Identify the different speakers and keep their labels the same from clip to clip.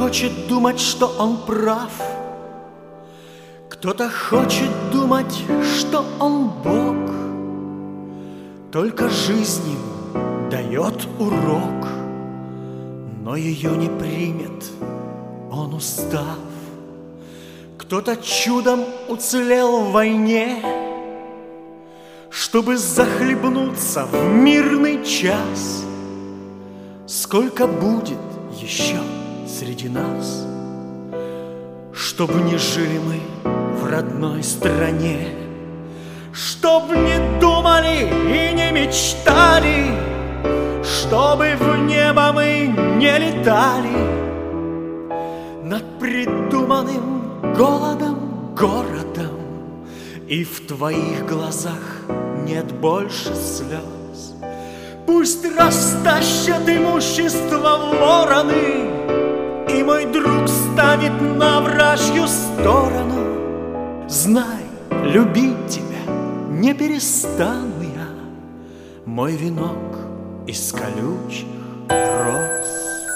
Speaker 1: хочет думать, что он прав, кто-то хочет думать, что он Бог. Только жизнь ему дает урок, но ее не примет он, устав. Кто-то чудом уцелел в войне, чтобы захлебнуться в мирный час. Сколько будет еще среди нас, чтобы не жили мы в родной стране, чтоб не думали и не мечтали, чтобы в небо мы не летали над придуманным голодом городом, и в твоих глазах нет больше слез. Пусть растащат имущество вороны, и мой друг станет на вражью сторону. Знай, любить тебя не перестану я, мой венок из колючих роз.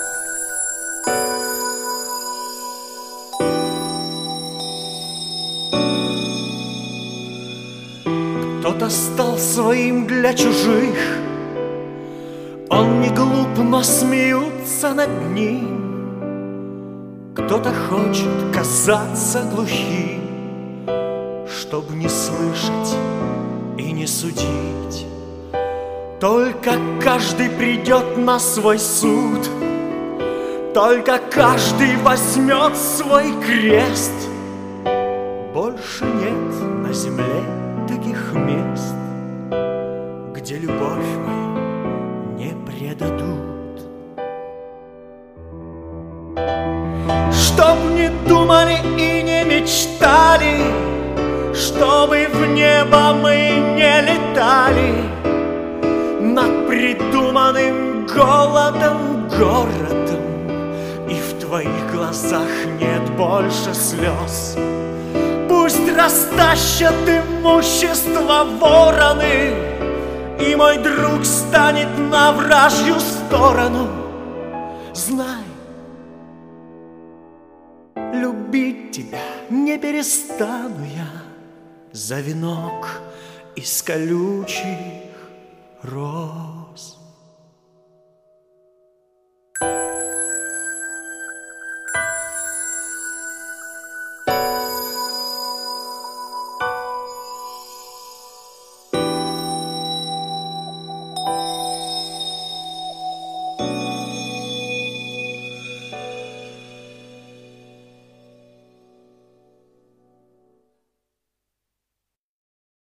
Speaker 1: Кто-то стал своим для чужих, он не глуп, но смеются над ним. Кто-то хочет казаться глухим, чтоб не слышать и не судить. Только каждый придет на свой суд, только каждый возьмет свой крест. Больше нет на земле таких мест, где любовь мою не предадут. Чтоб не думали и не мечтали, чтобы в небо мы не летали над придуманным голодом городом, и в твоих глазах нет больше слез. Пусть растащат имущество вороны, и мой друг станет на вражью сторону. Знай, любить тебя не перестану я за венок из колючих роз.